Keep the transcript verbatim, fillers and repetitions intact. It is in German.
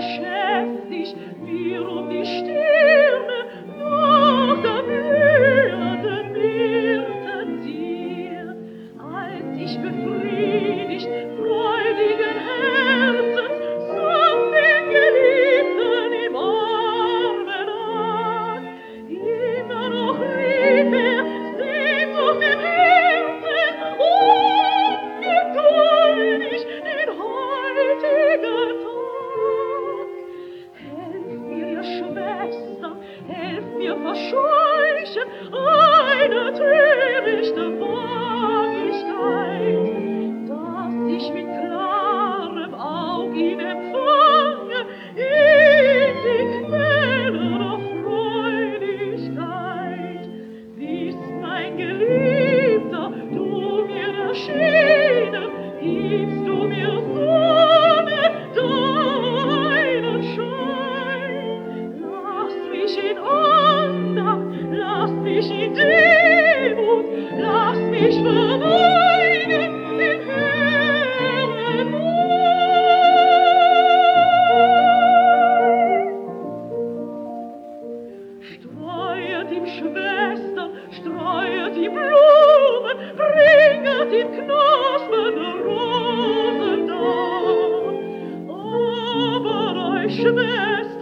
beschäftigt mir um die Stirne nach der blühenden Myrte dir, als ich befriedigt freudigen Herzens sanft den Geliebten im Arme lag. Immer noch rief er Sehnsucht im Herzen, ungeduldig den heutigen Tag. Helft mir, ihr Schwestern, helft mir verscheuchen eine törichte Vagigkeit, dass ich mit klarem Aug ihn empfange in die Quelle der Freudigkeit. Wiss, mein Geliebter, du mir erschienen, gibst du mir Sonne, deinen Schein. Lass mich in Andacht, lass mich in Demut, lass mich verneigen in Herrenmut. Streuet ihm Schwestern, streuet ihm Blumen, bringet ihm knospende Rosen dar. Aber euch Schwestern,